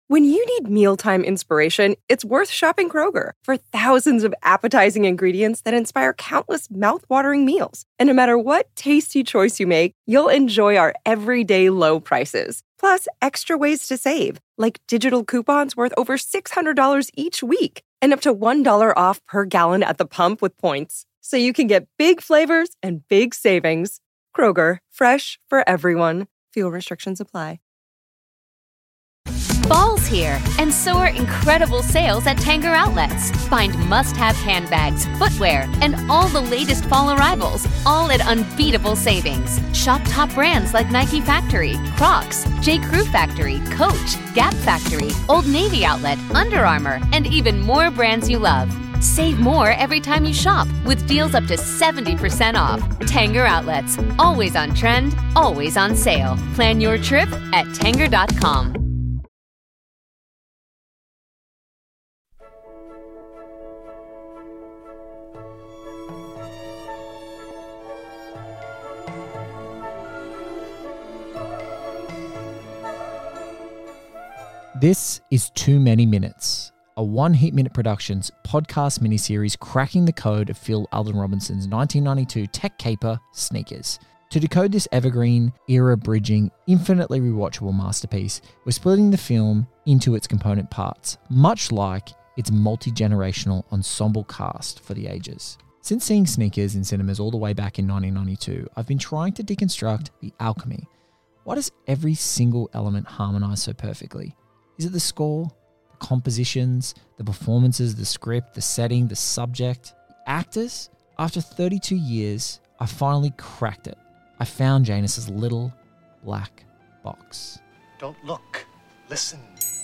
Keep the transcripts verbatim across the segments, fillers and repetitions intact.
When you need mealtime inspiration, it's worth shopping Kroger for thousands of appetizing ingredients that inspire countless mouthwatering meals. And no matter what tasty choice you make, you'll enjoy our everyday low prices. Plus, extra ways to save, like digital coupons worth over six hundred dollars each week and up to one dollar off per gallon at the pump with points. So you can get big flavors and big savings. Kroger, fresh for everyone. Fuel restrictions apply. Fall's here, and so are incredible sales at Tanger Outlets. Find must-have handbags, footwear, and all the latest fall arrivals, all at unbeatable savings. Shop top brands like Nike Factory, Crocs, J. Crew Factory, Coach, Gap Factory, Old Navy Outlet, Under Armour, and even more brands you love. Save more every time you shop with deals up to seventy percent off. Tanger Outlets, always on trend, always on sale. Plan your trip at tanger dot com. This is Too Many Minutes, a One Heat Minute Productions podcast miniseries cracking the code of Phil Alden Robinson's nineteen ninety-two tech caper, Sneakers. To decode this evergreen, era-bridging, infinitely rewatchable masterpiece, we're splitting the film into its component parts, much like its multi-generational ensemble cast for the ages. Since seeing Sneakers in cinemas all the way back in nineteen ninety-two, I've been trying to deconstruct the alchemy. Why does every single element harmonize so perfectly? Is it the score, the compositions, the performances, the script, the setting, the subject, the actors? After thirty-two years, I finally cracked it. I found Janus's little black box. Don't look, listen.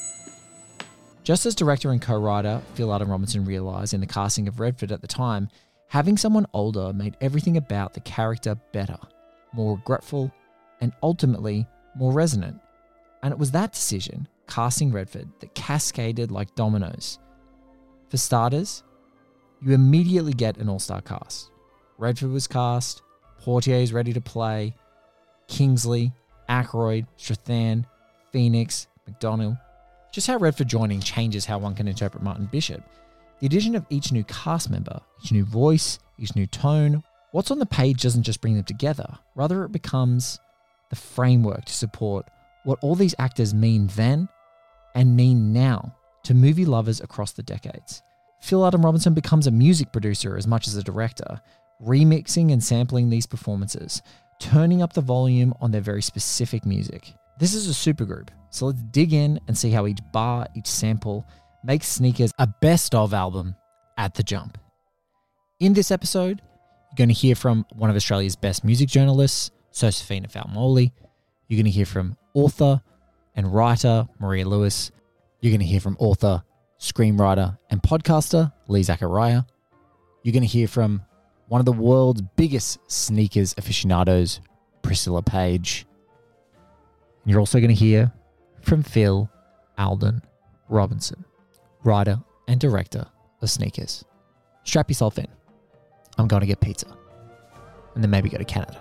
Just as director and co-writer Phil Alden Robinson realised in the casting of Redford at the time, having someone older made everything about the character better, more regretful, and ultimately more resonant. And it was that decision, casting Redford, that cascaded like dominoes. For starters, you immediately get an all-star cast. Redford was cast, Portier is ready to play, Kingsley, Aykroyd, Strathairn, Phoenix, McDonnell. Just how Redford joining changes how one can interpret Martin Bishop. The addition of each new cast member, each new voice, each new tone, what's on the page doesn't just bring them together, rather it becomes the framework to support what all these actors mean then and mean now to movie lovers across the decades. Phil Alden Robinson becomes a music producer as much as a director, remixing and sampling these performances, turning up the volume on their very specific music. This is a supergroup, so let's dig in and see how each bar, each sample, makes Sneakers a best of album at the jump. In this episode, you're going to hear from one of Australia's best music journalists, Josefina Falmoli. You're going to hear from author and writer Maria Lewis. You're going to hear from author, screenwriter, and podcaster Lee Zachariah. You're going to hear from one of the world's biggest sneakers aficionados, Priscilla Page. And you're also going to hear from Phil Alden Robinson, writer and director of Sneakers. Strap yourself in. I'm going to get pizza. And then maybe go to Canada.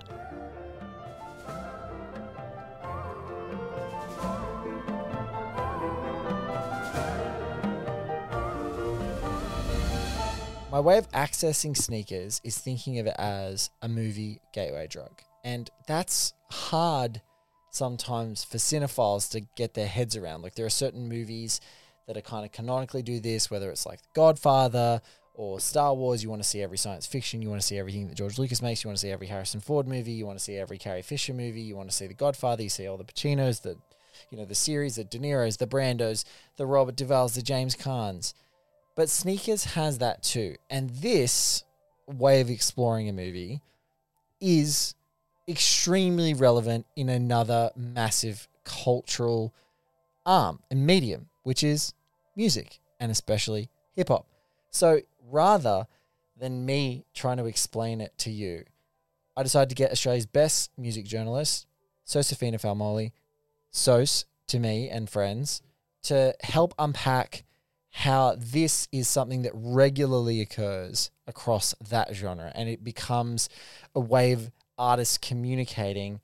My way of accessing Sneakers is thinking of it as a movie gateway drug. And that's hard sometimes for cinephiles to get their heads around. Like there are certain movies that are kind of canonically do this, whether it's like Godfather or Star Wars. You want to see every science fiction. You want to see everything that George Lucas makes. You want to see every Harrison Ford movie. You want to see every Carrie Fisher movie. You want to see The Godfather. You see all the Pacinos, the, you know, the series, the De Niro's, the Brandos, the Robert Duvall's, the James Caans. But Sneakers has that too. And this way of exploring a movie is extremely relevant in another massive cultural arm and medium, which is music, and especially hip-hop. So rather than me trying to explain it to you, I decided to get Australia's best music journalist, Josefina Falmoli, Sos, to me and friends, to help unpack how this is something that regularly occurs across that genre, and it becomes a way of artists communicating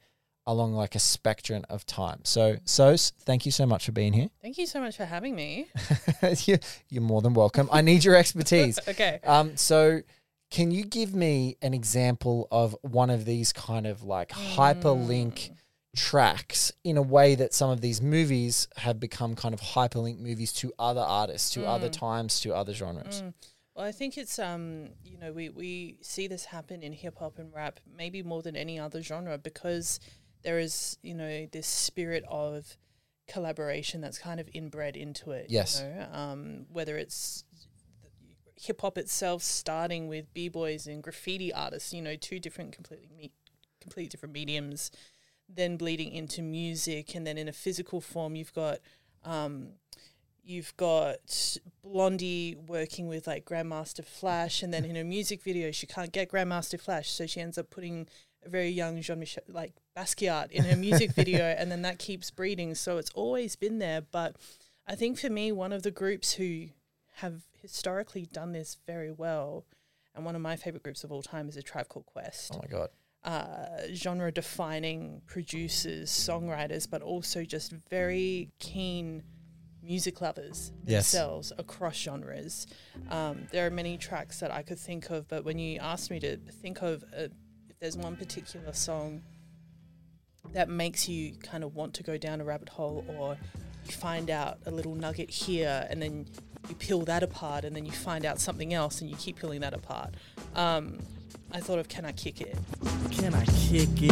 along like a spectrum of time. So, Sos, thank you so much for being here. Thank you so much for having me. you're, you're more than welcome. I need your expertise. Okay. Um. So, can you give me an example of one of these kind of like Mm. hyperlink tracks in a way that some of these movies have become kind of hyperlink movies to other artists, to other times, to other genres? Mm. Well, I think it's, um, you know, we, we see this happen in hip hop and rap maybe more than any other genre because there is, you know, this spirit of collaboration that's kind of inbred into it. Yes. You know? um, whether it's hip hop itself starting with b-boys and graffiti artists, you know, two different completely me- completely different mediums, then bleeding into music, and then in a physical form you've got um, you've got Blondie working with like Grandmaster Flash, and then in a music video she can't get Grandmaster Flash, so she ends up putting a very young Jean-Michel like Basquiat in her music video, and then that keeps breeding. So it's always been there. But I think for me, one of the groups who have historically done this very well, and one of my favorite groups of all time, is A Tribe Called Quest. Oh my God. Uh, genre-defining producers, songwriters, but also just very keen music lovers Yes. themselves across genres. Um, there are many tracks that I could think of, but when you asked me to think of a, if there's one particular song that makes you kind of want to go down a rabbit hole, or you find out a little nugget here and then you peel that apart and then you find out something else and you keep peeling that apart. Um, I thought of Can I Kick It? Can I kick it?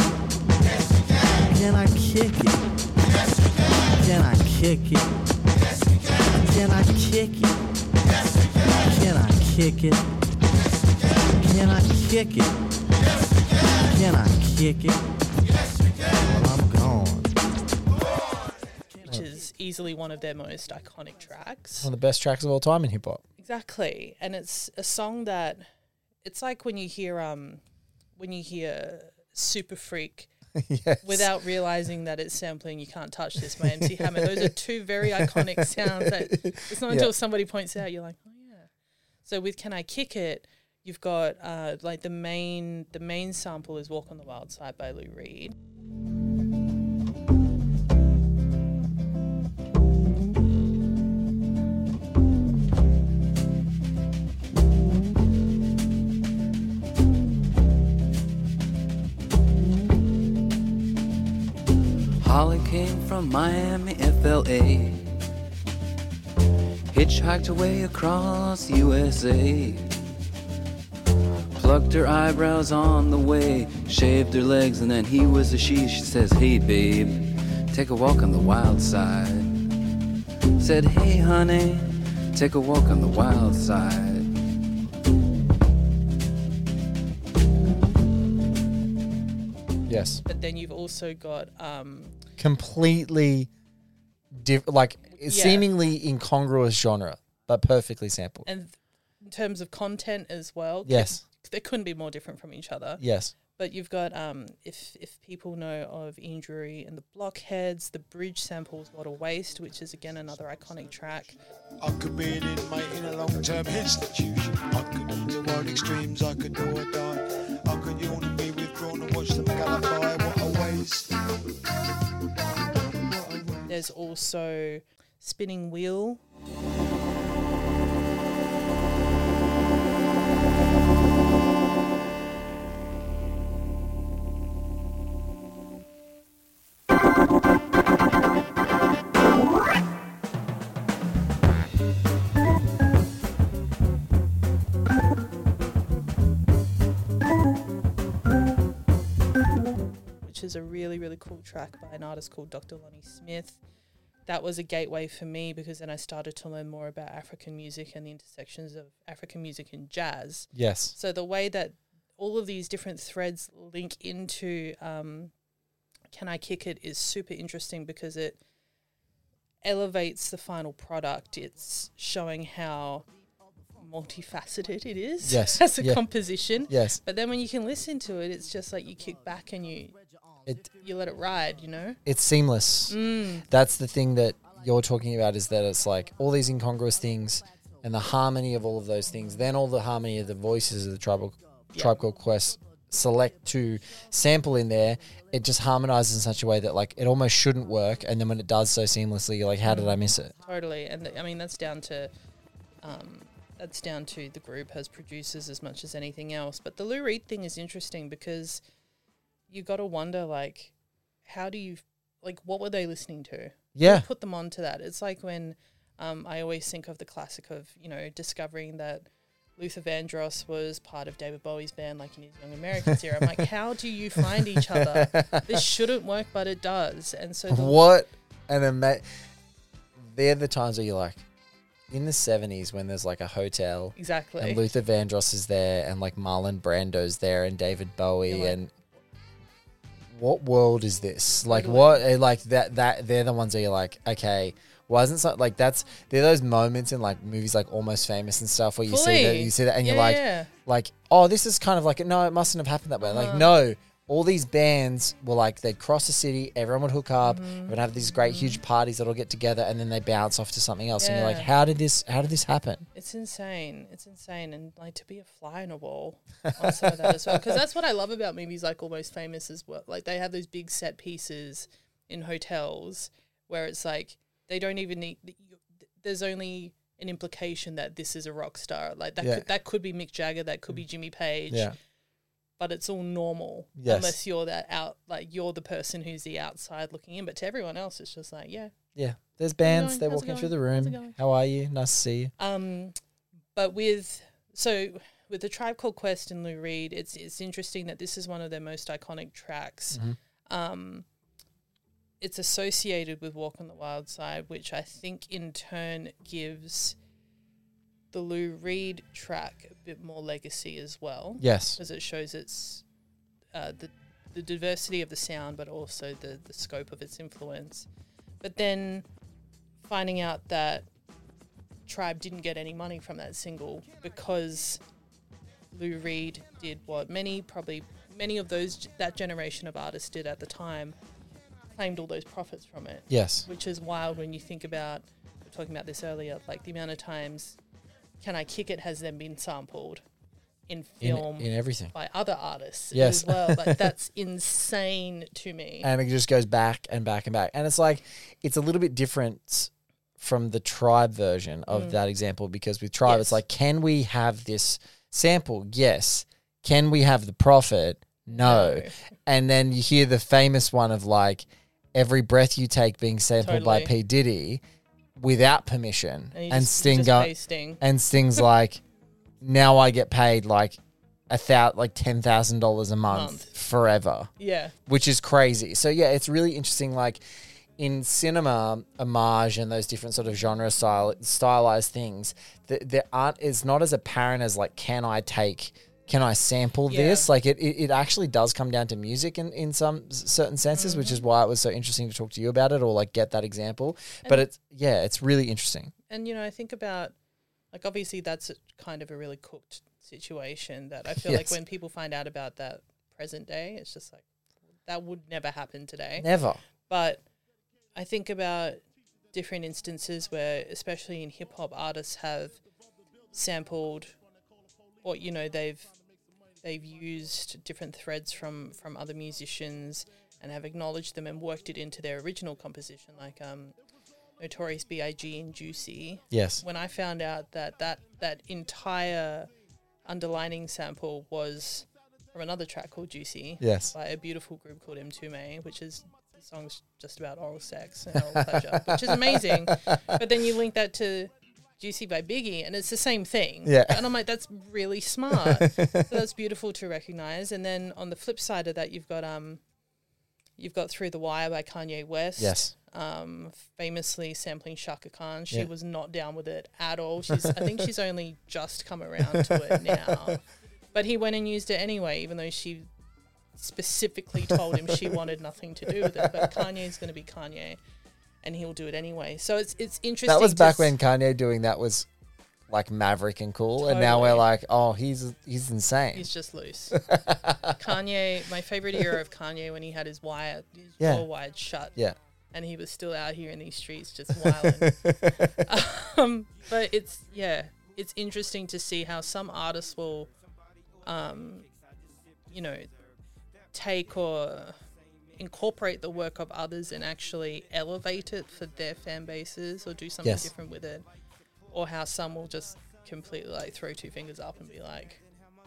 Can I kick it? Can I kick it? Can I kick it? Can I kick it? Can I kick it? Can I kick it? Well, I'm gone. Which is easily one of their most iconic tracks. One of the best tracks of all time in hip hop. Exactly. And it's a song that, it's like when you hear um when you hear Super Freak Yes. without realizing that it's sampling You Can't Touch This by M C Hammer. Those are two very iconic sounds that it's not until Yeah. somebody points out you're like, oh yeah. So with Can I Kick It, you've got uh like the main the main sample is Walk on the Wild Side by Lou Reed. Holly came from Miami, F L A, hitchhiked away across U S A, plucked her eyebrows on the way, shaved her legs, and then he was a she. She says, hey babe, take a walk on the wild side. Said, hey honey, take a walk on the wild side. Yes. But then you've also got um Completely diff- like Yeah. seemingly incongruous genre, but perfectly sampled. and in terms of content as well. Yes. They couldn't be more different from each other. Yes. But you've got, um, if if people know of Injury and the Blockheads, the bridge samples What a Waste, which is again another iconic track. I could be an inmate in a long-term institution. I could do the world extremes, I could do or die. I could yawn and be withdrawn and watch them gallify. What a waste. There's also Spinning Wheel. Which is a really, really cool track by an artist called Doctor Lonnie Smith. That was a gateway for me because then I started to learn more about African music and the intersections of African music and jazz. Yes. So the way that all of these different threads link into um, Can I Kick It is super interesting because it elevates the final product. It's showing how multifaceted it is Yes. as a Yeah. composition. Yes. But then when you can listen to it, it's just like you kick back and you It you let it ride, you know? it's seamless. Mm. That's the thing that you're talking about, is that it's like all these incongruous things and the harmony of all of those things, then all the harmony of the voices of the Tribe, Yeah. Tribe Called Quest select to sample in there, it just harmonizes in such a way that like it almost shouldn't work, and then when it does so seamlessly, you're like, how did I miss it? Totally. And th- I mean, that's down to um, that's down to the group as producers as much as anything else. But the Lou Reed thing is interesting because you got to wonder, like, how do you, like, what were they listening to? Yeah. Who put them onto that? It's like when um, I always think of the classic of, you know, discovering that Luther Vandross was part of David Bowie's band, like in his Young Americans era. I'm like, how do you find each other? This shouldn't work, but it does. And so the what an ama- they're the times where you're like, in the seventies when there's like a hotel, exactly, and Luther Vandross is there, and like Marlon Brando's there, and David Bowie, You're like, and what world is this? Like Totally. what? eh, Like that? That they're the ones that you're like, okay. Wasn't so like that's there are those moments in like movies like Almost Famous and stuff where you see that Fully. you see that and Yeah, you're like yeah. like oh, this is kind of like no, it mustn't have happened that way. Like Uh-huh. no, all these bands were like they'd cross the city, everyone would hook up, Mm-hmm. would have these great huge parties that'll get together, and then they bounce off to something else, and you're like, Yeah. how did this how did this happen? It's insane. It's insane. And like to be a fly on a wall on some of that as well. Because that's what I love about movies like Almost Famous as well. Like they have those big set pieces in hotels where it's like they don't even need, there's only an implication that this is a rock star. Like that, Yeah. could, that could be Mick Jagger, that could be Jimmy Page. Yeah. But it's all normal. Yes. Unless you're that out, like you're the person who's the outside looking in. But to everyone else, it's just like, yeah. Yeah. There's bands, going? they're How's it walking through the going? How's it room. going? How are you? Nice to see you. Um, but with so with the Tribe Called Quest and Lou Reed, it's it's interesting that this is one of their most iconic tracks. Um, it's associated with Walk on the Wild Side, which I think in turn gives the Lou Reed track a bit more legacy as well. Yes. Because it shows its uh, the the diversity of the sound, but also the the scope of its influence. But then finding out that Tribe didn't get any money from that single because Lou Reed did what many probably many of those that generation of artists did at the time, claimed all those profits from it. Yes. Which is wild when you think about, we were talking about this earlier, like the amount of times Can I Kick It has then been sampled in In, film in everything. by other artists Yes. as well. Like that's insane to me. And it just goes back and back and back. And it's like, it's a little bit different from the Tribe version of that example, because with Tribe, it's Yes. like, can we have this sample? Yes. Can we have the profit? No. No. And then you hear the famous one of like, Every Breath You Take being sampled by Totally. P. Diddy without permission. And, you And, just, you Sting just go, pay Sting. and Sting's like, now I get paid like a thou- like ten thousand dollars a month, Month. forever, Yeah. which is crazy. So yeah, it's really interesting. Like in cinema, homage and those different sort of genre style stylized things, th- there aren't is not as apparent as like, can I take, can I sample Yeah. this? Like it, it, it actually does come down to music in, in some s- certain senses, which Mm-hmm. is why it was so interesting to talk to you about it or like get that example. But it's yeah, it's really interesting. And, you know, I think about, like, obviously that's a, kind of a really cooked situation that I feel Yes. like when people find out about that present day, it's just like, that would never happen today. Never. But I think about different instances where, especially in hip hop, artists have sampled, or you know, they've they've used different threads from from other musicians and have acknowledged them and worked it into their original composition, like um, Notorious B I G and Juicy. Yes. When I found out that that that entire underlining sample was from another track called Juicy, Yes. by a beautiful group called M two May, which is the song's just about oral sex and oral pleasure, which is amazing. But then you link that to Juicy by Biggie, and it's the same thing. Yeah. And I'm like, that's really smart. So that's beautiful to recognize. And then on the flip side of that, you've got um, you've got Through the Wire by Kanye West. Yes. Um, famously sampling Shaka Khan. She Yeah. was not down with it at all. She's, I think she's only just come around to it now. But he went and used it anyway, even though she specifically told him she wanted nothing to do with it. But Kanye's going to be Kanye, and he'll do it anyway. So it's it's interesting. That was to back s- when Kanye doing that was like maverick and cool, and now we're Totally. like, oh, he's he's insane. He's just loose. Kanye, my favorite era of Kanye when he had his wire, his Yeah. jaw wide shut. Yeah. And he was still out here in these streets just wilding. um, but it's, yeah, it's interesting to see how some artists will, um, you know, take or incorporate the work of others and actually elevate it for their fan bases or do something Yes. different with it, or how some will just completely like throw two fingers up and be like,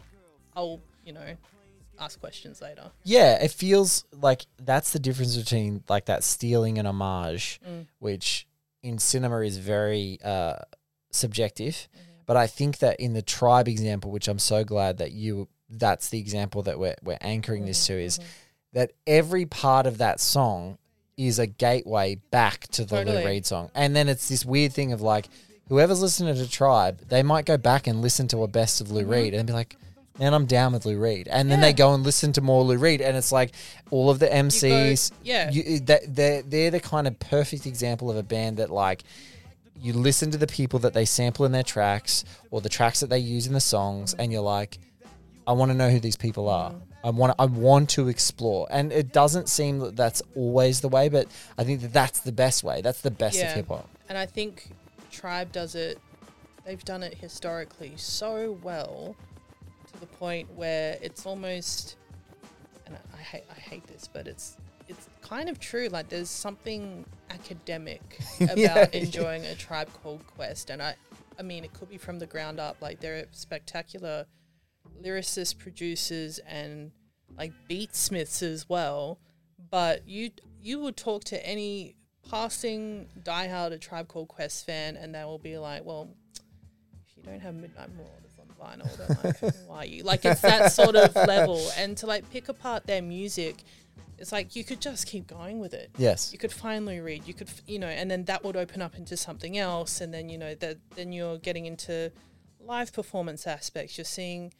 I'll, you know, ask questions later. Yeah, it feels like that's the difference between like that stealing and homage, Mm. which in cinema is very uh, subjective. Mm-hmm. But I think that in the Tribe example, which I'm so glad that you, that's the example that we're we're anchoring this to, is that every part of that song is a gateway back to the Totally. Lou Reed song. And then it's this weird thing of like, whoever's listening to Tribe, they might go back and listen to a best of Lou Reed and be like, man, I'm down with Lou Reed. And then Yeah. they go and listen to more Lou Reed. And it's like all of the M Cs, yeah. you, that, they're, they're the kind of perfect example of a band that like, you listen to the people that they sample in their tracks or the tracks that they use in the songs, and you're like, I want to know who these people are. I want I want to explore. And it doesn't seem that that's always the way, but I think that that's the best way. That's the best Yeah. of hip-hop. And I think Tribe does it, they've done it historically so well to the point where it's almost, and I, I, hate, I hate this, but it's it's kind of true. Like there's something academic about Yeah. enjoying a Tribe Called Quest. And I, I mean, it could be from the ground up. Like they're spectacular lyricists, producers, and like beatsmiths as well. But you you would talk to any passing diehard A Tribe Called Quest fan, and they will be like, "Well, if you don't have Midnight Marauders on vinyl, then like, why are you?" Like it's that sort of level. And to like pick apart their music, it's like you could just keep going with it. Yes. You could finally read. You could, f- you know, and then that would open up into something else, and then you know that then you're getting into live performance aspects. You're seeing,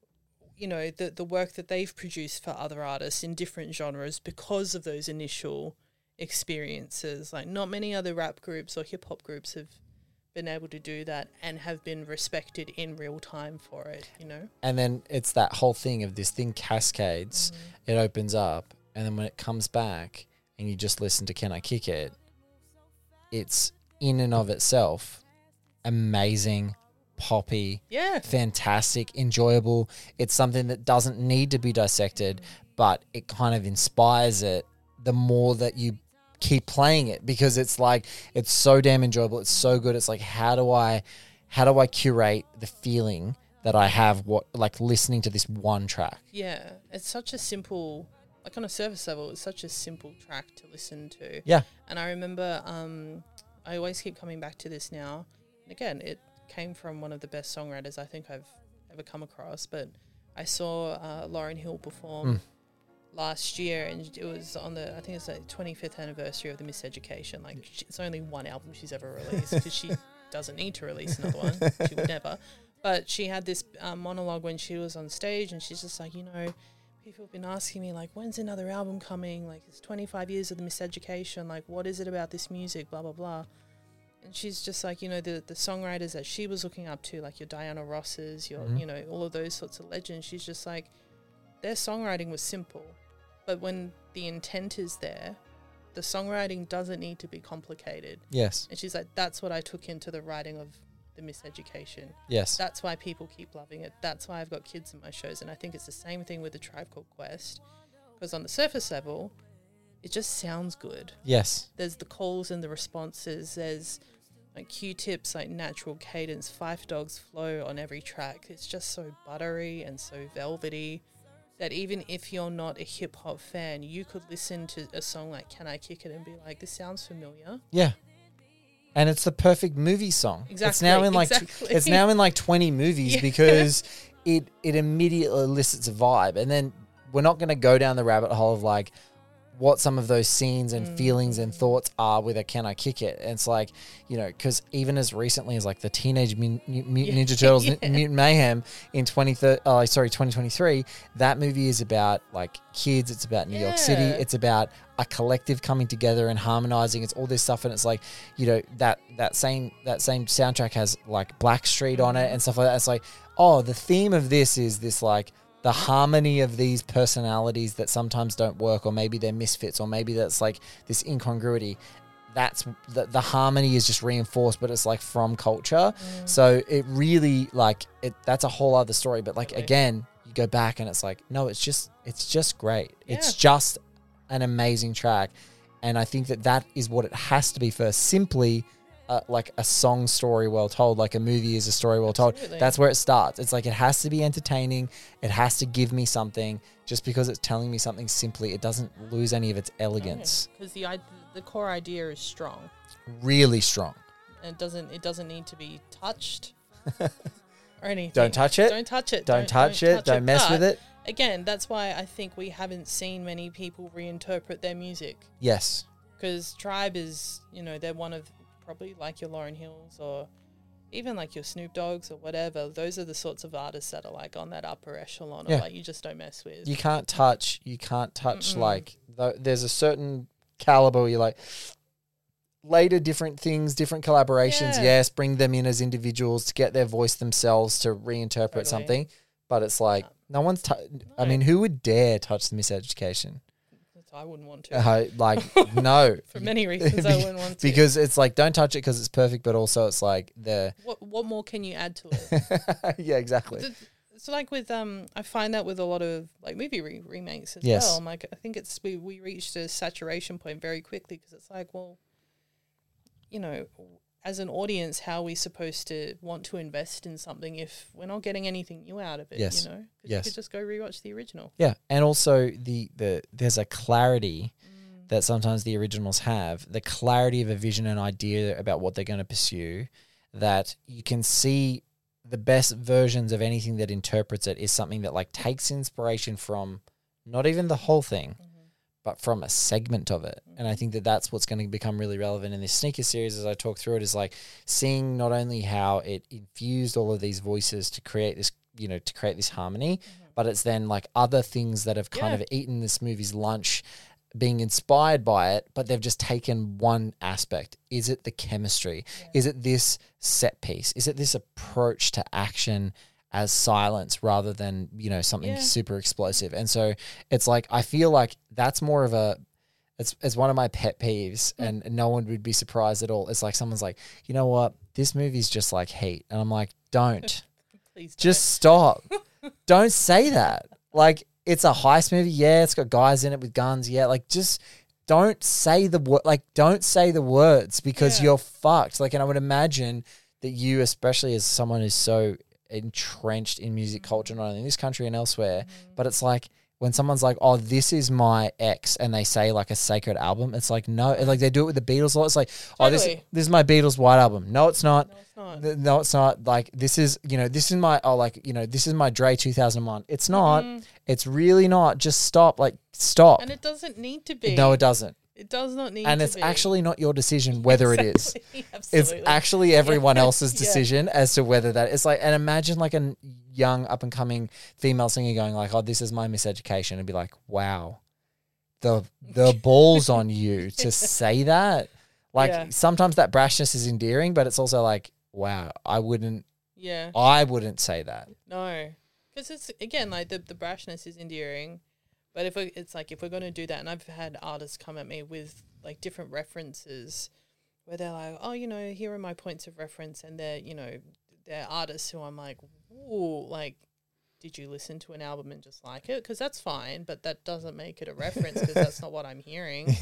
you know, the the work that they've produced for other artists in different genres because of those initial experiences. Like not many other rap groups or hip hop groups have been able to do that and have been respected in real time for it, you know? And then it's that whole thing of this thing cascades, Mm-hmm. it opens up, and then when it comes back and you just listen to Can I Kick It, it's in and of itself amazing, poppy, Yeah. fantastic, enjoyable. It's something that doesn't need to be dissected, but it kind of inspires it the more that you keep playing it, because it's like it's so damn enjoyable. It's so good. It's like, how do I how do I curate the feeling that I have what like listening to this one track? Yeah. It's such a simple, like on a surface level, it's such a simple track to listen to. Yeah. And I remember, um, I always keep coming back to this now. And again, it came from one of the best songwriters I think I've ever come across. But I saw uh, Lauryn Hill perform Mm. last year, and it was on the, I think it's the twenty-fifth anniversary of The Miseducation. Like, she, it's only one album she's ever released because she doesn't need to release another one. She would never. But she had this um, monologue when she was on stage, and she's just like, you know, people have been asking me, like, when's another album coming? Like, it's twenty-five years of The Miseducation. Like, what is it about this music? Blah, blah, blah. And she's just like, you know, the, the songwriters that she was looking up to, like your Diana Rosses, your, Mhm. you know, all of those sorts of legends. She's just like, their songwriting was simple. But when the intent is there, the songwriting doesn't need to be complicated. Yes. And she's like, that's what I took into the writing of The Miseducation. Yes. That's why people keep loving it. That's why I've got kids in my shows. And I think it's the same thing with A Tribe Called Quest. Because on the surface level, it just sounds good. Yes. There's the calls and the responses. There's like Q-Tips, like natural cadence, Fife Dog's flow on every track. It's just so buttery and so velvety that even if you're not a hip-hop fan, you could listen to a song like Can I Kick It and be like, this sounds familiar. Yeah. And it's the perfect movie song. It's Exactly, now in like tw- exactly. it's now in like twenty movies Yeah. because it it immediately elicits a vibe. And then we're not going to go down the rabbit hole of like what some of those scenes and Mm. feelings and thoughts are with a Can I Kick It. And it's like, you know, because even as recently as like the Teenage Mutant Mutant Yeah. Ninja Turtles Yeah. Mutant Mayhem in twenty thirty, oh, sorry, twenty twenty-three, that movie is about like kids. It's about New York City. Yeah. It's about a collective coming together and harmonizing. It's all this stuff. And it's like, you know, that, that same, that same soundtrack has like Blackstreet on it and stuff like that. It's like, oh, the theme of this is this like, the harmony of these personalities that sometimes don't work, or maybe they're misfits, or maybe that's like this incongruity. That's the, the harmony is just reinforced, but it's like from culture. Mm. So it really like it. That's a whole other story. But like Totally. again, you go back and it's like, no, it's just it's just great. Yeah. It's just an amazing track. And I think that that is what it has to be first. Simply uh, like a song story well told, like a movie is a story well told. Absolutely. That's where it starts. It's like it has to be entertaining. It has to give me something. Just because it's telling me something simply, it doesn't lose any of its elegance. Because the id- the core idea is strong. Really strong. And it doesn't it doesn't need to be touched or anything. Don't touch it. Don't touch it. Don't, touch it. touch Don't mess But with it. Again, that's why I think we haven't seen many people reinterpret their music. Yes. Because Tribe is, you know, they're one of probably like your Lauryn Hills or even like your Snoop Dogg's or whatever. Those are the sorts of artists that are like on that upper echelon Yeah. of like you just don't mess with. You can't touch. You can't touch Mm-mm. like th- there's a certain caliber where you're like later different things, different collaborations. Yeah. Yes, bring them in as individuals to get their voice themselves to reinterpret Totally. something. But it's like no one's. T- I No. mean, who would dare touch the Miseducation? I wouldn't want to. Uh, like no, For many reasons, I wouldn't want to. because it's like don't touch it because it's perfect, but also it's like the What what more can you add to it? yeah exactly. The- So like with um, I find that with a lot of like movie re- remakes as Yes. well. I'm like I think it's we we reached a saturation point very quickly because it's like, well, you know, as an audience, how are we supposed to want to invest in something if we're not getting anything new out of it? Yes. You know, 'Cause Yes. you could just go rewatch the original. Yeah, and also the the there's a clarity that sometimes the originals have, the clarity of a vision and idea about what they're going to pursue, that you can see the best versions of anything that interprets it is something that like takes inspiration from not even the whole thing, but from a segment of it. And I think that that's what's going to become really relevant in this sneaker series as I talk through it, is like seeing not only how it infused all of these voices to create this, you know, to create this harmony, but it's then like other things that have kind Yeah. of eaten this movie's lunch being inspired by it, but they've just taken one aspect. Is it the chemistry? Is it this set piece? Is it this approach to action as silence rather than, you know, something Yeah. super explosive? And so it's like, I feel like that's more of a, it's, it's one of my pet peeves, and, and no one would be surprised at all. It's like someone's like, you know what? This movie's just like Heat. And I'm like, don't. Please, Just stop. Don't say that. Like, it's a heist movie. Yeah, it's got guys in it with guns. Yeah, like, just don't say the word. Like, don't say the words because Yeah. you're fucked. Like, and I would imagine that you, especially as someone who's so entrenched in music culture, not only in this country and elsewhere, but it's like when someone's like, "Oh, this is my ex," and they say like a sacred album. It's like no, like they do it with the Beatles a lot. It's like, "Oh, this Totally. this is my Beatles White Album." No, it's not. No, it's not. Th- No, it's not. Like, this is, you know, this is my, oh, like, you know, this is my Dre two thousand one. It's not. It's really not. Just stop. Like, stop. And it doesn't need to be. No, it doesn't. It does not need And to it's be. actually not your decision whether it is. Exactly. It's Absolutely. actually everyone Yeah. else's Yeah. decision as to whether that it's like, and imagine like a n- young up and coming female singer going like, "Oh, this is my miseducation," and be like, "Wow, the the balls on you to say that." Like Yeah. sometimes that brashness is endearing, but it's also like, wow, I wouldn't, Yeah. I wouldn't say that. No, because it's again like the the brashness is endearing, but if we, it's like if we're going to do that, and I've had artists come at me with like different references, where they're like, oh, you know, here are my points of reference, and they're you know they're artists who I'm like, ooh, like, did you listen to an album and just like it? Because that's fine, but that doesn't make it a reference because that's not what I'm hearing.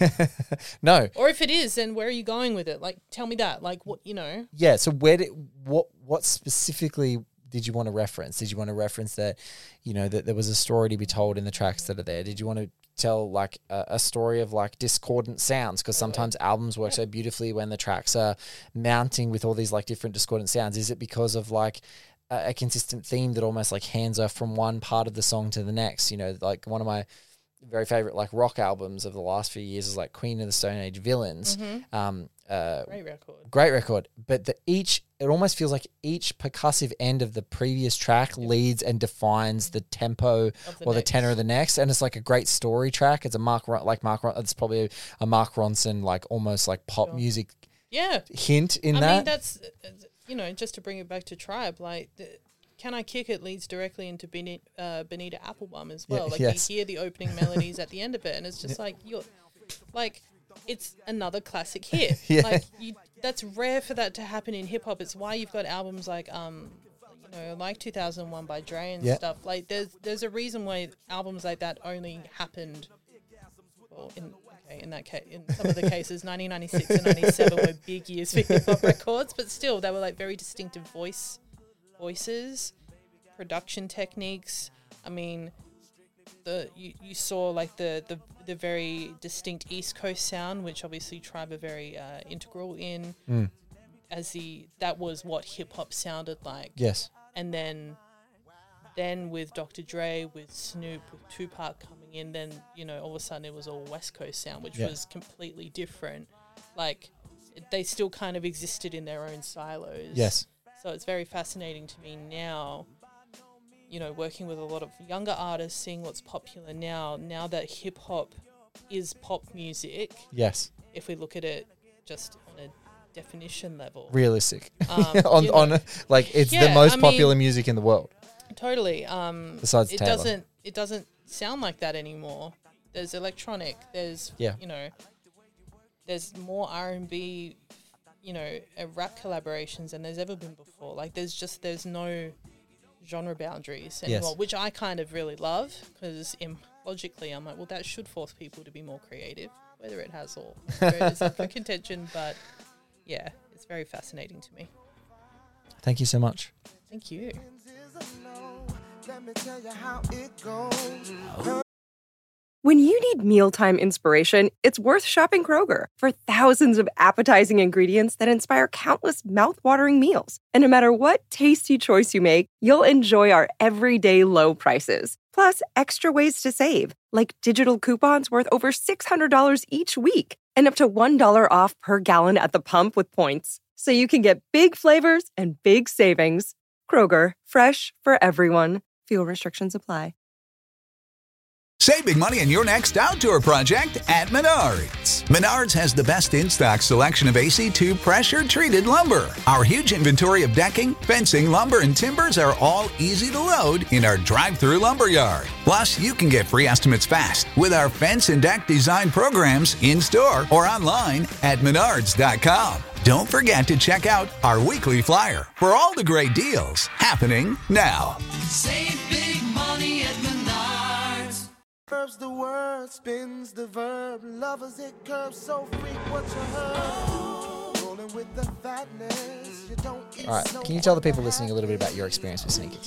No. Or if it is, then where are you going with it? Like, tell me that. Like, what you know? Yeah. So where did what what specifically did you want to reference? Did you want to reference that, you know, that there was a story to be told in the tracks that are there? Did you want to tell like a, a story of like discordant sounds? Because sometimes albums work so beautifully when the tracks are mounting with all these like different discordant sounds. Is it because of like a, a consistent theme that almost like hands off from one part of the song to the next? You know, like one of my very favorite like rock albums of the last few years is like Queen of the Stone Age Villains. Um, uh, Great record. Great record, but the each it almost feels like each percussive end of the previous track leads and defines the tempo Of the or the next. tenor of the next, and it's like a great story track. It's a Mark Ron- like Mark Ron- it's probably a Mark Ronson like almost like pop Sure. music Yeah. hint in I that. mean, that's, uh, you know, just to bring it back to Tribe, like, the, Can I Kick It leads directly into Beni- uh, Benita Applebaum as well. Yeah, like, yes. you hear the opening melodies at the end of it, and it's just like, you're, like, it's another classic hit. Yeah. Like, you, that's rare for that to happen in hip hop. It's why you've got albums like, um, you know, like two thousand one by Dre and Yeah. stuff. Like, there's there's a reason why albums like that only happened. Well, in okay, in that case, in some of the cases, nineteen ninety-six and ninety-seven were big years for hip hop records, but still, they were like very distinctive voice voices, production techniques. I mean, the you, you saw like the, the the very distinct East Coast sound, which obviously Tribe are very uh, integral in. Mm. As the that was what hip hop sounded like. Yes. And then, then with Doctor Dre, with Snoop, with Tupac coming in, then you know all of a sudden it was all West Coast sound, which Yeah. was completely different. Like they still kind of existed in their own silos. Yes. So it's very fascinating to me now. You know, working with a lot of younger artists, seeing what's popular now. Now that hip hop is pop music. Yes. If we look at it just on a definition level, Realistic. Um, on you know, on like it's the yeah, most I popular mean, music in the world. Totally. Um, Besides it Taylor. doesn't it doesn't sound like that anymore. There's electronic. There's Yeah. you know, there's more R and B, you know, uh, rap collaborations than there's ever been before. Like there's just there's no genre boundaries anymore, Yes. which I kind of really love because logically I'm like, well, that should force people to be more creative. Whether it has or is up for contention, but yeah, it's very fascinating to me. Thank you so much. Thank you. When you need mealtime inspiration, it's worth shopping Kroger for thousands of appetizing ingredients that inspire countless mouth-watering meals. And no matter what tasty choice you make, you'll enjoy our everyday low prices. Plus, extra ways to save, like digital coupons worth over six hundred dollars each week and up to one dollar off per gallon at the pump with points. So you can get big flavors and big savings. Kroger, fresh for everyone. Fuel restrictions apply. Save big money on your next outdoor project at Menards. Menards has the best in-stock selection of A C two pressure-treated lumber. Our huge inventory of decking, fencing, lumber, and timbers are all easy to load in our drive-through lumber yard. Plus, you can get free estimates fast with our fence and deck design programs in-store or online at menards dot com. Don't forget to check out our weekly flyer for all the great deals happening now. Save big money at Menards. Curves the word, spins the verb. Lovers it curves so freak what you heard. Rolling with the fatness. You don't eat All right. so Can you tell the people listening a little bit about your experience with sneakers?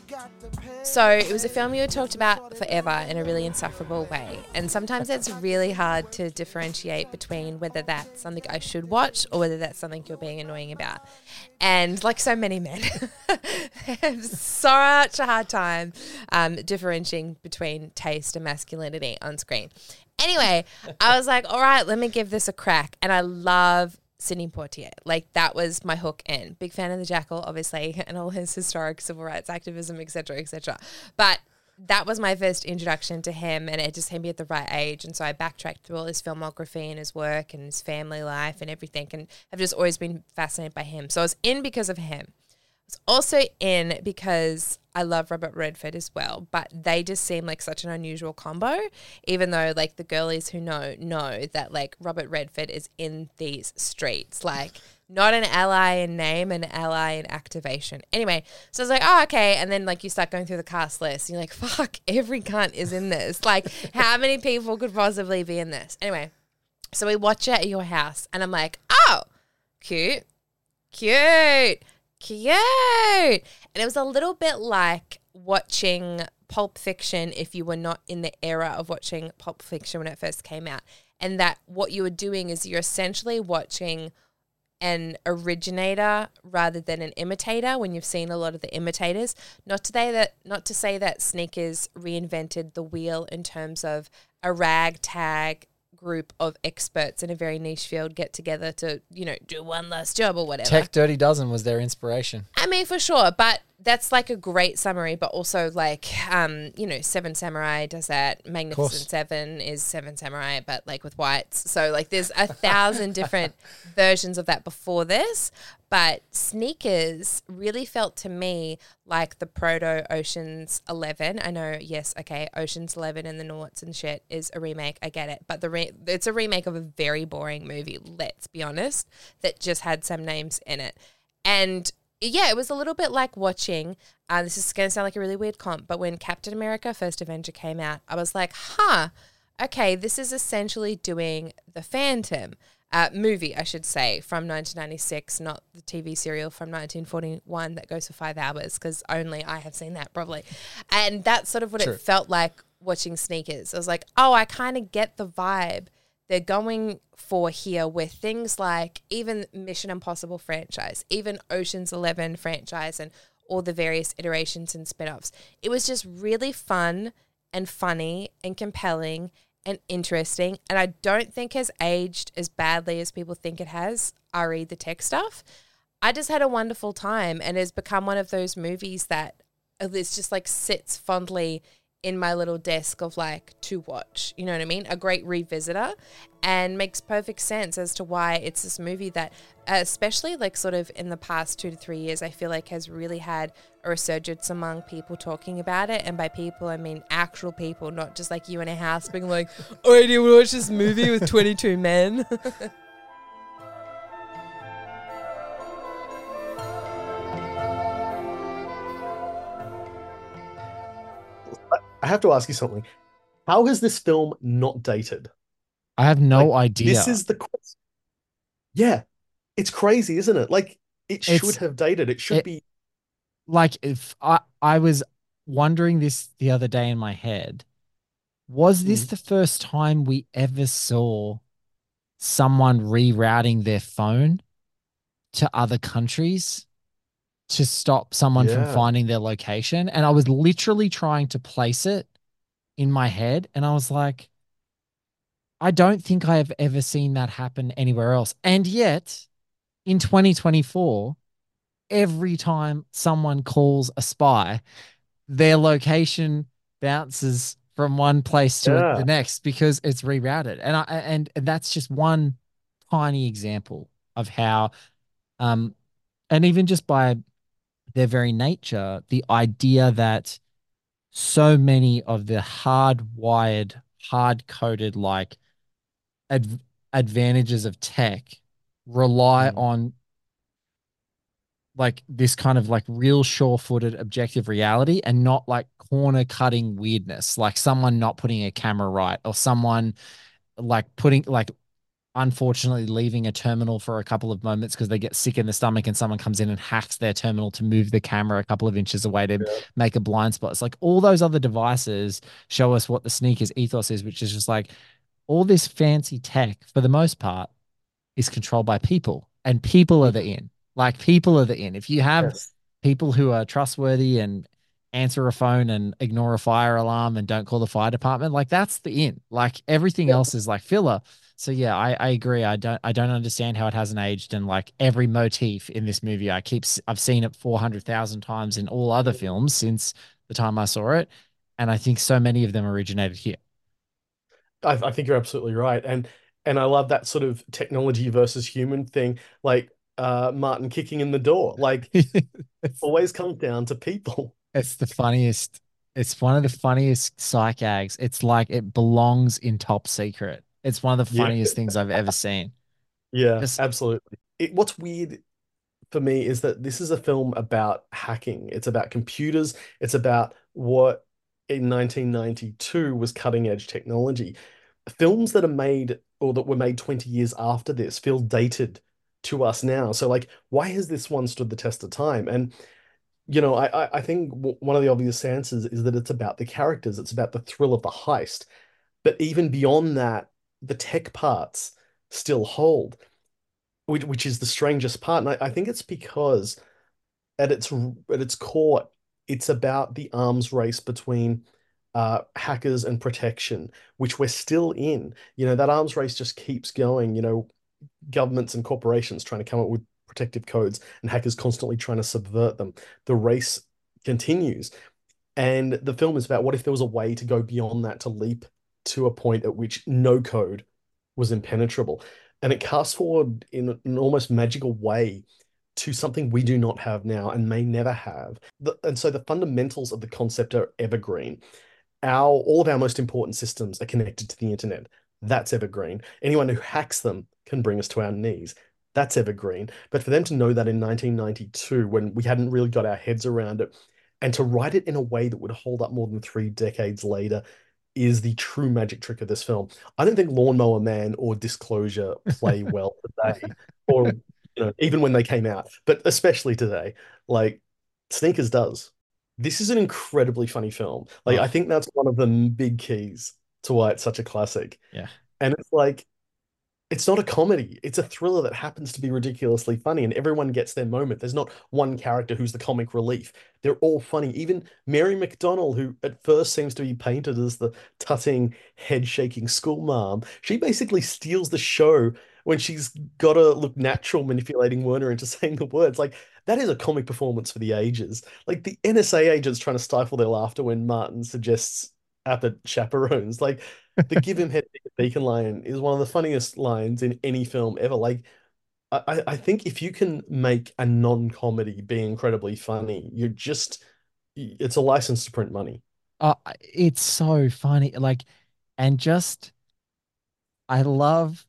So it was a film you had talked about forever in a really insufferable way. And sometimes it's really hard to differentiate between whether that's something I should watch or whether that's something you're being annoying about. And like so many men, they have such a hard time um, differentiating between taste and masculinity on screen. Anyway, I was like, all right, let me give this a crack. And I love Sidney Poitier. Like, that was my hook in. Big fan of The Jackal, obviously, and all his historic civil rights activism, et cetera, et cetera. But that was my first introduction to him, and it just hit me at the right age. And so I backtracked through all his filmography and his work and his family life and everything, and I've just always been fascinated by him. So I was in because of him. I was also in because I love Robert Redford as well, but they just seem like such an unusual combo, even though like the girlies who know know that like Robert Redford is in these streets, like not an ally in name, an ally in activation. Anyway, so I was like, oh, okay. And then like you start going through the cast list and you're like, fuck, every cunt is in this. Like how many people could possibly be in this? Anyway, so we watch it at your house and I'm like, oh, cute, cute. Cute. And it was a little bit like watching Pulp Fiction if you were not in the era of watching Pulp Fiction when it first came out. And that what you were doing is you're essentially watching an originator rather than an imitator when you've seen a lot of the imitators. Not to say that, not to say that sneakers reinvented the wheel in terms of a ragtag group of experts in a very niche field get together to, you know, do one last job or whatever. Tech Dirty Dozen was their inspiration. I mean, for sure, but that's like a great summary, but also like, um, you know, Seven Samurai does that. Magnificent Seven is Seven Samurai, but like with whites. So like there's a thousand different versions of that before this, but Sneakers really felt to me like the proto Ocean's Eleven. I know, yes, okay, Ocean's Eleven and the noughts and shit is a remake. I get it, but the re- it's a remake of a very boring movie. Let's be honest, that just had some names in it, and Yeah, it was a little bit like watching, uh, this is going to sound like a really weird comp, but when Captain America First Avenger came out, I was like, huh, okay, this is essentially doing the Phantom uh, movie, I should say, from nineteen ninety-six, not the T V serial from nineteen forty-one that goes for five hours, because only I have seen that probably. And that's sort of what True. it felt like watching Sneakers. I was like, oh, I kind of get the vibe they're going for here with things like even Mission Impossible franchise, even Ocean's Eleven franchise, and all the various iterations and spin-offs. It was just really fun and funny and compelling and interesting, and I don't think has aged as badly as people think it has, R E the tech stuff. I just had a wonderful time, and has become one of those movies that it's just like sits fondly in my little desk of like to watch, you know what I mean? A great revisitor, and makes perfect sense as to why it's this movie that, especially like sort of in the past two to three years, I feel like has really had a resurgence among people talking about it. And by people, I mean actual people, not just like you in a house being like, oh, do you want to watch this movie with twenty-two men? I have to ask you something. How is this film not dated? I have no Like, idea. This is the question. Yeah, it's crazy, isn't it? Like, it should It's- have dated. It should it- be. Like if I I was wondering this the other day in my head, was this Mm. the first time we ever saw someone rerouting their phone to other countries to stop someone from Yeah. finding their location? And I was literally trying to place it in my head, and I was like, I don't think I have ever seen that happen anywhere else. And yet, in twenty twenty-four, every time someone calls a spy, their location bounces from one place to Yeah. the next because it's rerouted. And I and, and that's just one tiny example of how um and even just by their very nature, the idea that so many of the hardwired, hard-coded like ad- advantages of tech rely Mm. on like this kind of like real sure-footed objective reality, and not like corner cutting weirdness, like someone not putting a camera right, or someone like putting like unfortunately leaving a terminal for a couple of moments because they get sick in the stomach and someone comes in and hacks their terminal to move the camera a couple of inches away to Yeah. make a blind spot. It's like all those other devices show us what the sneakers ethos is, which is just like all this fancy tech for the most part is controlled by people, and people are the in. Like people are the in. If you have Yes. people who are trustworthy and answer a phone and ignore a fire alarm and don't call the fire department, like that's the in. Like everything Yeah. else is like filler. So yeah, I, I agree. I don't I don't understand how it hasn't aged. And like every motif in this movie, I keep s- I've seen it four hundred thousand times in all other films since the time I saw it, and I think so many of them originated here. I, I think you're absolutely right. And and I love that sort of technology versus human thing, like uh Martin kicking in the door. Like it's, always comes down to people. it's the funniest. It's one of the funniest psych gags. It's like it belongs in Top Secret. It's one of the Yeah. funniest things I've ever seen. Yeah, Just- absolutely. It, what's weird for me is that this is a film about hacking. It's about computers. It's about what in nineteen ninety-two was cutting edge technology. Films that are made or that were made twenty years after this feel dated to us now. So like, why has this one stood the test of time? And you know, I I, I think w- one of the obvious answers is that it's about the characters. It's about the thrill of the heist. But even beyond that, the tech parts still hold, which, which is the strangest part. And I, I think it's because at its at its core, it's about the arms race between uh, hackers and protection, which we're still in. You know, that arms race just keeps going. You know, governments and corporations trying to come up with protective codes, and hackers constantly trying to subvert them. The race continues. And the film is about what if there was a way to go beyond that, to leap to a point at which no code was impenetrable. And it casts forward in an almost magical way to something we do not have now and may never have. The, and so the fundamentals of the concept are evergreen. Our all of our most important systems are connected to the internet. That's evergreen. Anyone who hacks them can bring us to our knees. that's evergreen. But for them to know that in nineteen ninety-two, when we hadn't really got our heads around it, and to write it in a way that would hold up more than three decades later is the true magic trick of this film. I don't think Lawnmower Man or Disclosure play well today, or you know, even when they came out, but especially today. Like Sneakers does. This is an incredibly funny film. Like Oh, I think that's one of the big keys to why it's such a classic. yeah. And it's like it's not a comedy. It's a thriller that happens to be ridiculously funny, and everyone gets their moment. There's not one character who's the comic relief. They're all funny. Even Mary McDonnell, who at first seems to be painted as the tutting, head-shaking school mom, she basically steals the show when she's got to look natural manipulating Werner into saying the words. Like, that is a comic performance for the ages. Like, the N S A agents trying to stifle their laughter when Martin suggests Abbott chaperones. Like, the give him head beacon line is one of the funniest lines in any film ever. Like, I, I think if you can make a non-comedy be incredibly funny, you're just, it's a license to print money. Oh, it's so funny. Like, and just, I love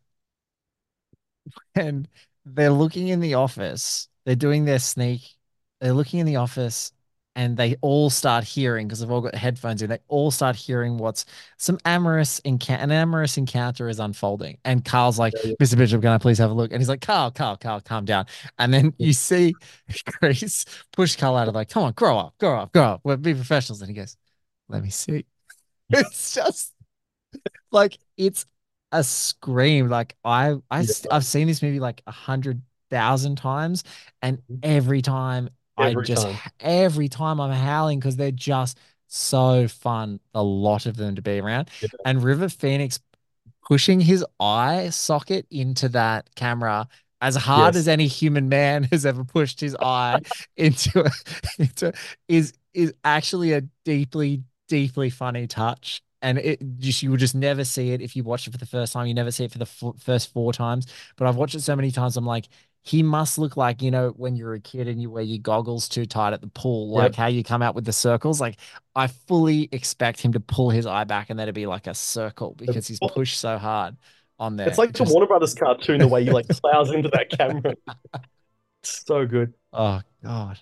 when they're looking in the office, they're doing their sneak, they're looking in the office, and they all start hearing because they've all got headphones in. They all start hearing what's some amorous encounter, an amorous encounter is unfolding. And Carl's like, Yeah, mister Bishop, can I please have a look? And he's like, Carl, Carl, Carl, calm down. And then yeah. you see Grace push Carl out of like, come on, grow up, grow up, grow up. We're be professionals. And he goes, let me see. It's just like it's a scream. Like I, I, Yeah. I've seen this movie like a hundred thousand times, and every time I Every just time. every time I'm howling because they're just so fun. A lot of them to be around, Yeah. and River Phoenix pushing his eye socket into that camera as hard as Yes. any human man has ever pushed his eye into into is is actually a deeply deeply funny touch. And it just you will just never see it if you watch it for the first time. You never see it for the f first four times. But I've watched it so many times. I'm like, he must look like, you know, when you're a kid and you wear your goggles too tight at the pool, like Yep. how you come out with the circles. Like I fully expect him to pull his eye back and then it'd be like a circle because he's pushed so hard on It's there. like It the just, Warner Brothers cartoon, the way you like plows into that camera. It's so good. oh God.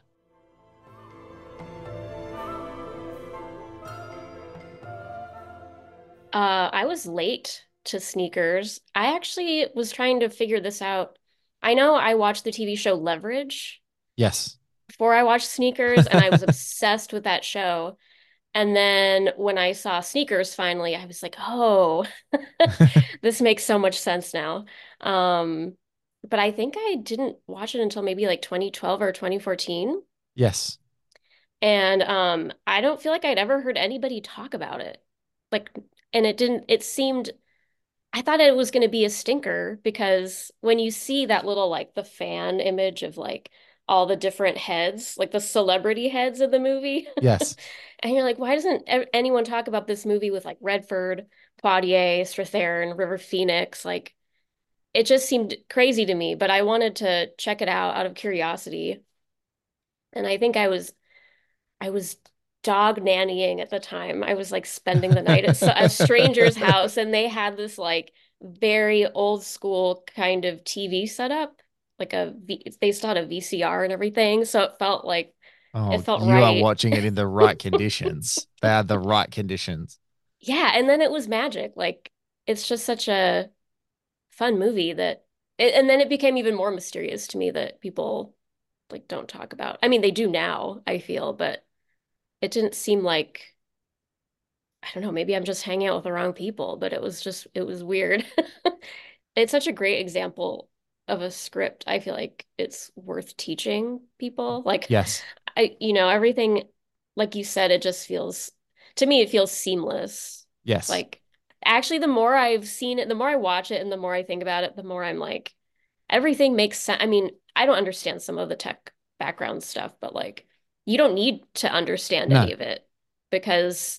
Uh, I was late to Sneakers. I actually was trying to figure this out. I know I watched the T V show Leverage Yes. before I watched Sneakers, and I was obsessed with that show. And then when I saw Sneakers finally, I was like, oh, this makes so much sense now. Um, but I think I didn't watch it until maybe like twenty twelve or twenty fourteen. Yes. And um, I don't feel like I'd ever heard anybody talk about it. Like, and it didn't, it seemed, I thought it was going to be a stinker because when you see that little, like, the fan image of like all the different heads, like the celebrity heads of the movie, Yes. and you're like, why doesn't e- anyone talk about this movie with like Redford, Poitier, Strathairn, River Phoenix? Like, it just seemed crazy to me, but I wanted to check it out out of curiosity. And I think I was I was dog nannying at the time. I was like spending the night at s- a stranger's house, and they had this like very old school kind of T V setup, like a v they still had a V C R and everything, so it felt like it Oh, felt you are right. watching it in the right conditions. They are the right conditions. Yeah, and then it was magic. Like it's just such a fun movie that it, and then it became even more mysterious to me that people like don't talk about. I mean, they do now, I feel, but it didn't seem like I don't know, maybe I'm just hanging out with the wrong people, but it was just it was weird. It's such a great example of a script. I feel like it's worth teaching people. Like Yes. I, you know, everything like you said, it just feels to me it feels seamless. Yes. Like actually the more I've seen it, the more I watch it and the more I think about it, the more I'm like everything makes sense. I mean, I don't understand some of the tech background stuff, but like you don't need to understand No. any of it because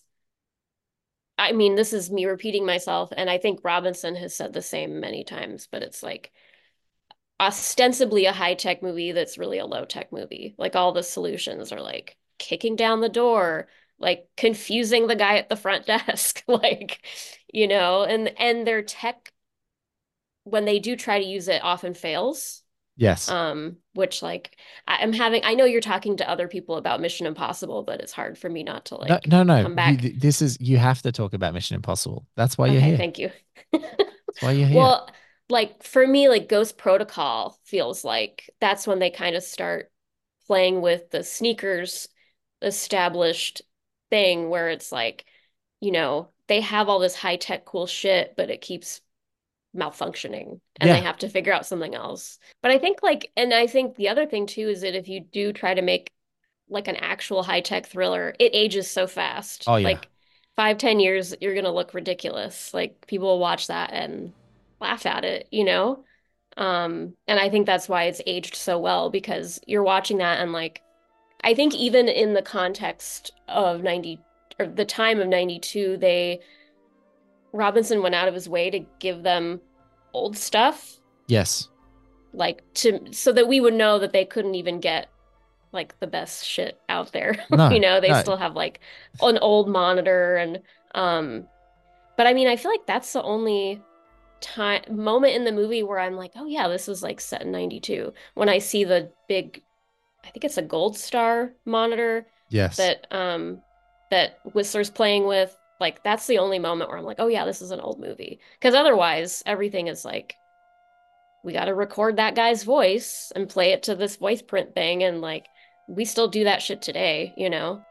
I mean, this is me repeating myself, and I think Robinson has said the same many times, but it's like ostensibly a high-tech movie that's really a low-tech movie. Like all the solutions are like kicking down the door, like confusing the guy at the front desk, like, you know, and and their tech when they do try to use it often fails. Yes. Um, which like I, I'm having, I know you're talking to other people about Mission Impossible, but it's hard for me not to No, like no, no. come You, back. th- this is you have to talk about Mission Impossible. That's why you're Okay, here. thank you. That's why you're here. Well, like for me, like Ghost Protocol feels like that's when they kind of start playing with the sneakers established thing where it's like, you know, they have all this high tech cool shit, but it keeps malfunctioning and they Yeah. have to figure out something else. But I think like, and I think the other thing too is that if you do try to make like an actual high tech thriller, it ages so fast. Oh, yeah. Like five, ten years, you're gonna look ridiculous. Like people will watch that and laugh at it, you know? Um, and I think that's why it's aged so well because you're watching that and like I think even in the context of ninety or the time of ninety-two, they Robinson went out of his way to give them old stuff, Yes. like to so that we would know that they couldn't even get like the best shit out there. No, You know, they no. still have like an old monitor and um but I mean, I feel like that's the only time moment in the movie where I'm like, oh yeah, this is like set in ninety-two. When I see the big, I think it's a Gold Star monitor Yes. that um that Whistler's playing with, like that's the only moment where I'm like, oh yeah, this is an old movie. Because otherwise, everything is like, we got to record that guy's voice and play it to this voice print thing, and like we still do that shit today, you know?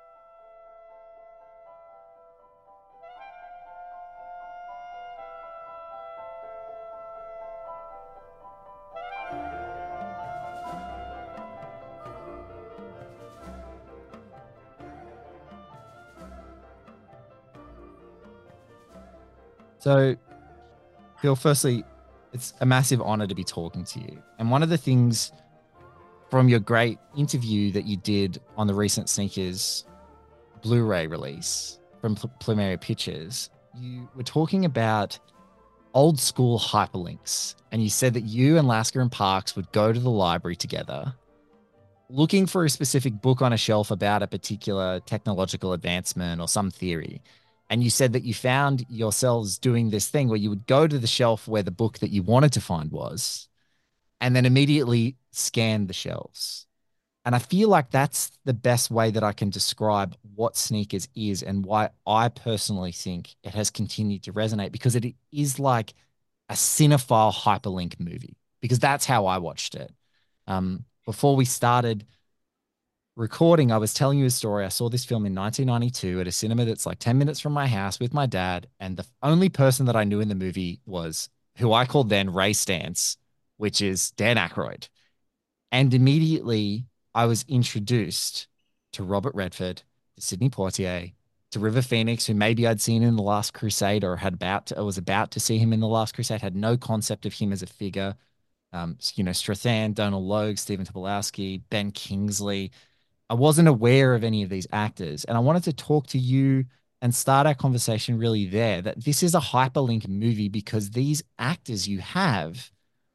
So, Phil, firstly, it's a massive honor to be talking to you. And one of the things from your great interview that you did on the recent Sneakers Blu-ray release from Pl- Plumeria Pictures, you were talking about old school hyperlinks. And you said that you and Lasker and Parks would go to the library together, looking for a specific book on a shelf about a particular technological advancement or some theory. And you said that you found yourselves doing this thing where you would go to the shelf where the book that you wanted to find was, and then immediately scan the shelves. And I feel like that's the best way that I can describe what Sneakers is and why I personally think it has continued to resonate, because it is like a cinephile hyperlink movie, because that's how I watched it. Um, before we started recording, I was telling you a story. I saw this film in nineteen ninety-two at a cinema that's like ten minutes from my house with my dad. And the only person that I knew in the movie was who I called then Ray Stantz, which is Dan Aykroyd. And immediately I was introduced to Robert Redford, to Sidney Poitier, to River Phoenix, who maybe I'd seen in The Last Crusade or had about to, or was about to see him in The Last Crusade, had no concept of him as a figure. Um, you know, Strathan, Donald Logue, Stephen Tobolowsky, Ben Kingsley. I wasn't aware of any of these actors. And I wanted to talk to you and start our conversation really there, that this is a hyperlink movie because these actors you have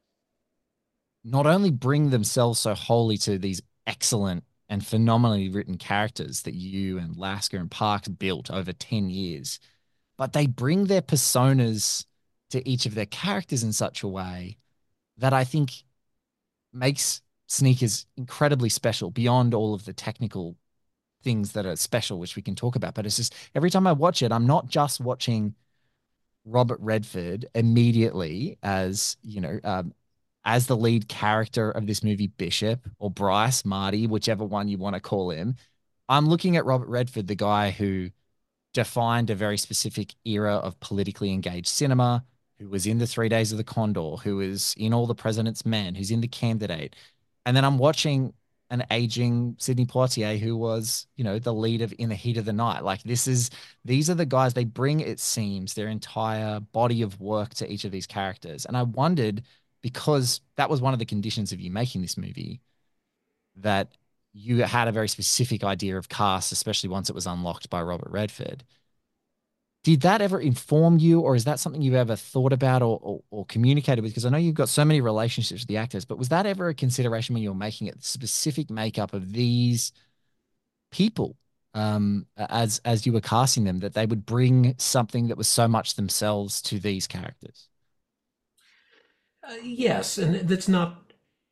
not only bring themselves so wholly to these excellent and phenomenally written characters that you and Lasker and Parks built over ten years, but they bring their personas to each of their characters in such a way that I think makes Sneakers incredibly special beyond all of the technical things that are special, which we can talk about. But it's just every time I watch it, I'm not just watching Robert Redford immediately as, you know, um, as the lead character of this movie, Bishop or Bryce, Marty, whichever one you want to call him. I'm looking at Robert Redford, the guy who defined a very specific era of politically engaged cinema, who was in the Three Days of the Condor, who was in All the President's Men, who's in The Candidate. And then I'm watching an aging Sidney Poitier, who was, you know, the lead of In the Heat of the Night. Like this is, these are the guys, they bring, it seems, their entire body of work to each of these characters. And I wondered, because that was one of the conditions of you making this movie, that you had a very specific idea of cast, especially once it was unlocked by Robert Redford. Did that ever inform you, or is that something you've ever thought about or, or, or communicated with? Because I know you've got so many relationships with the actors, but was that ever a consideration when you were making it, the specific makeup of these people um, as as you were casting them, that they would bring something that was so much themselves to these characters? Uh, yes, and that's not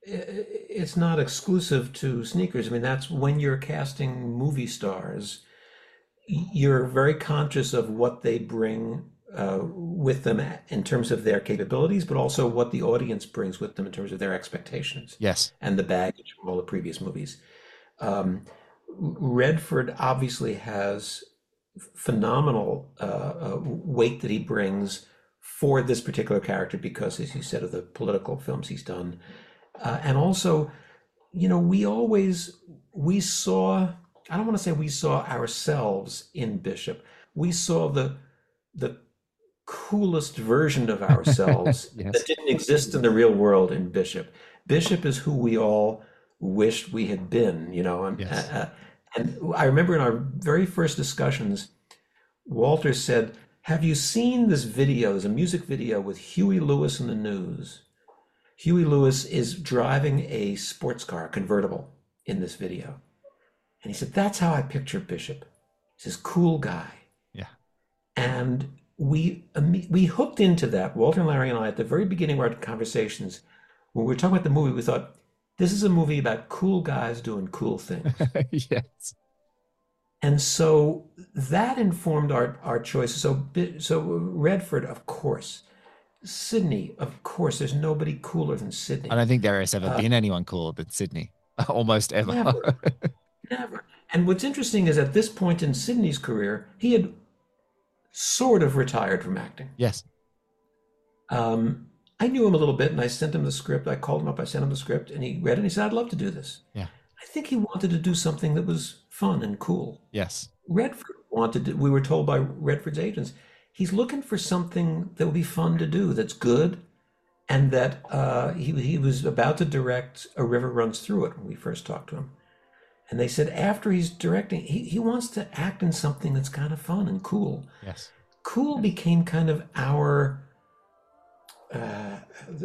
it's not exclusive to sneakers. I mean, that's when you're casting movie stars, you're very conscious of what they bring uh, with them in terms of their capabilities, but also what the audience brings with them in terms of their expectations. Yes. And the baggage from all the previous movies. Um, Redford obviously has phenomenal uh, uh, weight that he brings for this particular character because, as you said, of the political films he's done. Uh, and also, you know, we always, we saw, I don't want to say we saw ourselves in Bishop. We saw the the coolest version of ourselves Yes. that didn't exist in the real world in Bishop. Bishop is who we all wished we had been, you know. And, Yes. uh, and I remember in our very first discussions, Walter said, have you seen this video? There's a music video with Huey Lewis and the News. Huey Lewis is driving a sports car, convertible, in this video. And he said, that's how I picture Bishop. He's this cool guy. Yeah. And we we hooked into that, Walter and Larry and I, at the very beginning of our conversations. When we were talking about the movie, we thought, this is a movie about cool guys doing cool things. Yes. And so that informed our, our choices. So, so Redford, of course. Sydney, of course. There's nobody cooler than Sydney. I don't think there has ever Uh, been anyone cooler than Sydney. Almost ever. Never. Never. And what's interesting is at this point in Sydney's career, he had sort of retired from acting. Yes. Um, I knew him a little bit, and I sent him the script. I called him up, I sent him the script, and he read it, and he said, I'd love to do this. Yeah. I think he wanted to do something that was fun and cool. Yes. Redford wanted to, we were told by Redford's agents, he's looking for something that will be fun to do, that's good, and that uh, he, he was about to direct A River Runs Through It when we first talked to him. And they said after he's directing, he, he wants to act in something that's kind of fun and cool. Yes. Cool became kind of our, uh,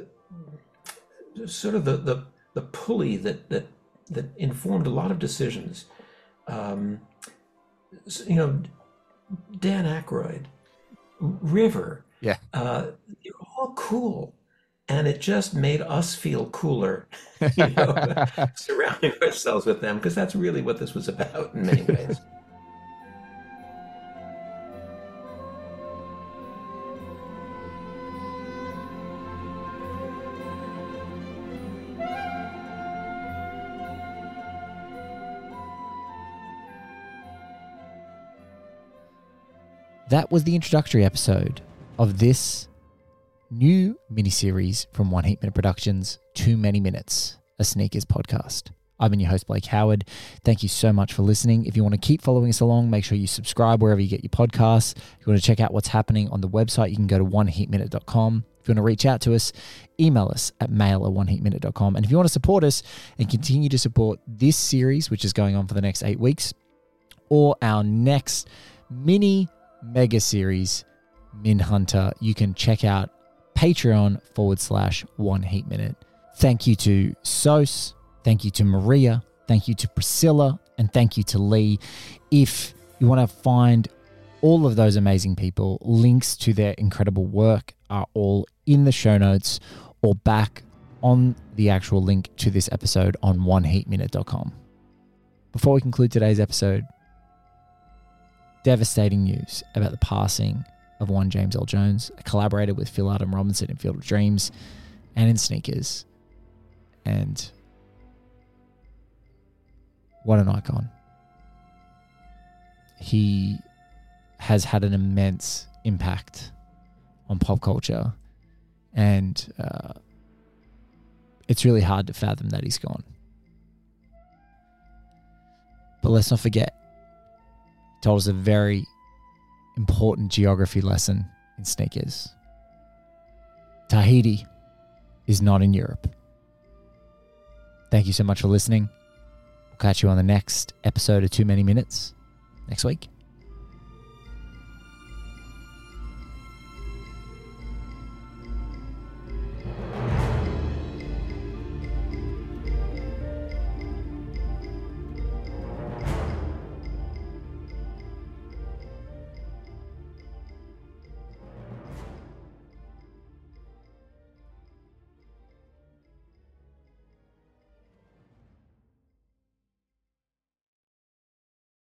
the, sort of the, the, the pulley that, that, that informed a lot of decisions. Um, you know, Dan Aykroyd, River, yeah, uh, they're all cool, and it just made us feel cooler, you know, surrounding ourselves with them, because that's really what this was about in many ways. That was the introductory episode of this new miniseries from One Heat Minute Productions, Too Many Minutes, a Sneakers podcast. I've been your host, Blake Howard. Thank you so much for listening. If you want to keep following us along, make sure you subscribe wherever you get your podcasts. If you want to check out what's happening on the website, you can go to one heat minute dot com. If you want to reach out to us, email us at mail at one heat minute dot com. And if you want to support us and continue to support this series, which is going on for the next eight weeks, or our next mini mega series, Min Hunter, you can check out Patreon forward slash one heat minute. Thank you to Sos. Thank you to Maria. Thank you to Priscilla. And thank you to Lee. If you want to find all of those amazing people, links to their incredible work are all in the show notes or back on the actual link to this episode on one heat minute dot com. Before we conclude today's episode, devastating news about the passing of one James L. Jones, a collaborator with Phil Adam Robinson in Field of Dreams and in Sneakers. And what an icon. He has had an immense impact on pop culture, and uh, it's really hard to fathom that he's gone. But let's not forget, he told us a very important geography lesson in Sneakers. Tahiti is not in Europe. Thank you so much for listening. We'll catch you on the next episode of Too Many Minutes next week.